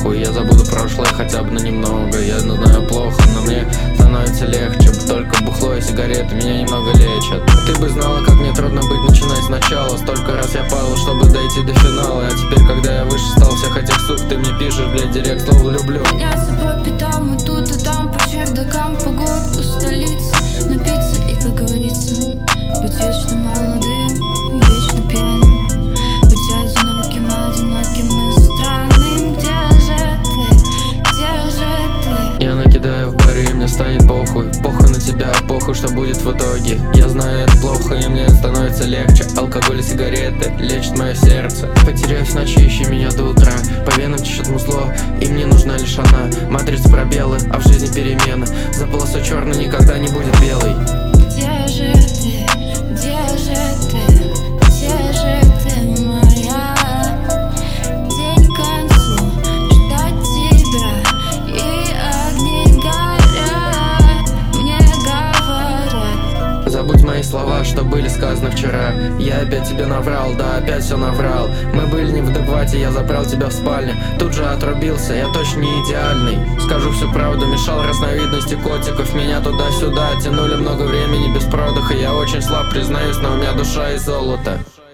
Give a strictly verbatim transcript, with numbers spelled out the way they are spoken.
похуй. Я забуду прошлое хотя бы на немного. Я знаю плохо, но мне становится легче. Только бухло и сигареты меня немного лечат. Ты бы знала, как мне трудно быть, начинать сначала. Столько раз я падал, чтобы дойти до финала. А теперь, когда я выше стал всех этих сук, ты мне пишешь, блядь, директ, слово люблю. Меняться по пятам и тут и там, по чердакам, по городу, столице. Напиться и, как говорится, быть вечно молодым, вечно пьяным, быть одиноким, одиноким и странным. Где же ты, где же ты? Я накидаю в баре, и мне станет похуй. Похуй на тебя, похуй, что будет в итоге. Я знаю, это плохо, и мне становится легче. Алкоголь и сигареты лечат мое сердце. Потеряюсь в ночи, ищи меня до утра. По венам течет музло, и мне нужна лишь она. Матрица пробелы, а в жизни перемены. За полосой черной никогда не будет белой. Где же ты, где же ты, где же ты моя? День к концу, ждать тебя, и огни горят, мне говорят. Забудь мои слова, что были сказаны вчера. Я опять тебе наврал, да опять все наврал. Мы были не в дебате, я забрал тебя в спальне. Тут же отрубился, я точно не идеальный. Скажу всю правду, мешал разновидности котиков. Меня туда-сюда тянули много времени без продыха. Я очень слаб, признаюсь, но у меня душа из золота.